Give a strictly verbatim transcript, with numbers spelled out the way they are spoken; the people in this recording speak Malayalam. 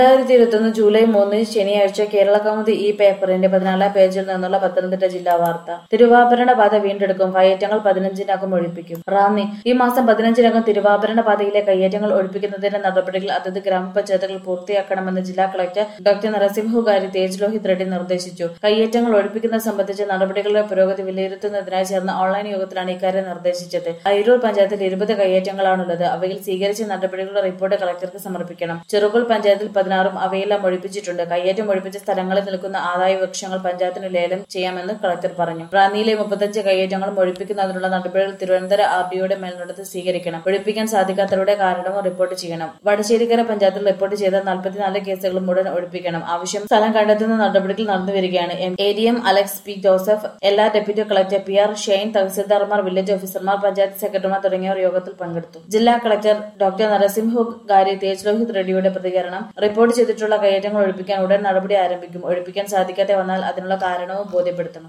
രണ്ടായിരത്തി ഇരുപത്തൊന്ന് ജൂലൈ മൂന്നിന് ശനിയാഴ്ച കേരള കൗമുദി ഈ പേപ്പറിന്റെ പതിനാലാം പേജിൽ നിന്നുള്ള പത്തനംതിട്ട ജില്ലാ വാർത്ത. തിരുവാഭരണ പാത വീണ്ടെടുക്കും, കയ്യേറ്റങ്ങൾ പതിനഞ്ചിനകം ഒഴിപ്പിക്കും. റാന്നി. ഈ മാസം പതിനഞ്ചിനകം തിരുവാഭരണ പാതയിലെ കയ്യേറ്റങ്ങൾ ഒഴിപ്പിക്കുന്നതിന്റെ നടപടികൾ അതത് ഗ്രാമപഞ്ചായത്തുകൾ പൂർത്തിയാക്കണമെന്ന് ജില്ലാ കളക്ടർ ഡോക്ടർ നരസിംഹുകാരി തേജ് ലോഹിത് റെഡ്ഡി നിർദ്ദേശിച്ചു. കയ്യേറ്റങ്ങൾ ഒഴിപ്പിക്കുന്നത് സംബന്ധിച്ച നടപടികളുടെ പുരോഗതി വിലയിരുത്തുന്നതിനായി ചേർന്ന ഓൺലൈൻ യോഗത്തിലാണ് ഇക്കാര്യം നിർദ്ദേശിച്ചത്. അയിരൂർ പഞ്ചായത്തിൽ ഇരുപത് കയ്യേറ്റങ്ങളാണുള്ളത്. അവയിൽ സ്വീകരിച്ച നടപടികളുടെ റിപ്പോർട്ട് കളക്ടർക്ക് സമർപ്പിക്കണം. ചെറുകോൽ പഞ്ചായത്തിൽ പതിനാറും അവയെല്ലാം ഒഴിപ്പിച്ചിട്ടുണ്ട്. കയ്യേറ്റം ഒഴിപ്പിച്ച സ്ഥലങ്ങളിൽ നിൽക്കുന്ന ആദായ വൃക്ഷങ്ങൾ പഞ്ചായത്തിന് ലേലം ചെയ്യാമെന്ന് കളക്ടർ പറഞ്ഞു. റാന്നിയിലെ മുപ്പത്തഞ്ച് കയ്യേറ്റങ്ങളും ഒഴിപ്പിക്കുന്നതിനുള്ള നടപടികൾ തിരുവനന്തപുരം ആർ ഡിഒയുടെ മേൽനോട്ടത്തിൽ സ്വീകരിക്കണം. ഒഴിപ്പിക്കാൻ സാധിക്കാത്തവരുടെ കാരണവും റിപ്പോർട്ട് ചെയ്യണം. വടശ്ശേരിക്കര പഞ്ചായത്തിൽ റിപ്പോർട്ട് ചെയ്ത നാൽപ്പത്തിനാല് കേസുകളും ഉടൻ ഒഴിപ്പിക്കണം. ആവശ്യം സ്ഥലം കണ്ടെത്തുന്ന നടപടികൾ നടന്നുവരികയാണ്. A D M Alex P Joseph, എല്ലാ deputy collector P R Shane, തഹസിൽദാർമാർ, വില്ലേജ് ഓഫീസർമാർ, പഞ്ചായത്ത് സെക്രട്ടറിമാർ തുടങ്ങിയവർ യോഗത്തിൽ പങ്കെടുത്തു. ജില്ലാ കളക്ടർ ഡോക്ടർ നരസിംഹുകാരി തേജ് ലോഹിത് റെഡ്ഡിയുടെ പ്രതികരണം. റിപ്പോർട്ട് ചെയ്തിട്ടുള്ള കയ്യേറ്റങ്ങൾ ഒഴിപ്പിക്കാൻ ഉടൻ നടപടി ആരംഭിക്കും. ഒഴിപ്പിക്കാൻ സാധിക്കാതെ വന്നാൽ അതിനുള്ള കാരണവും ബോധ്യപ്പെടുത്തണം.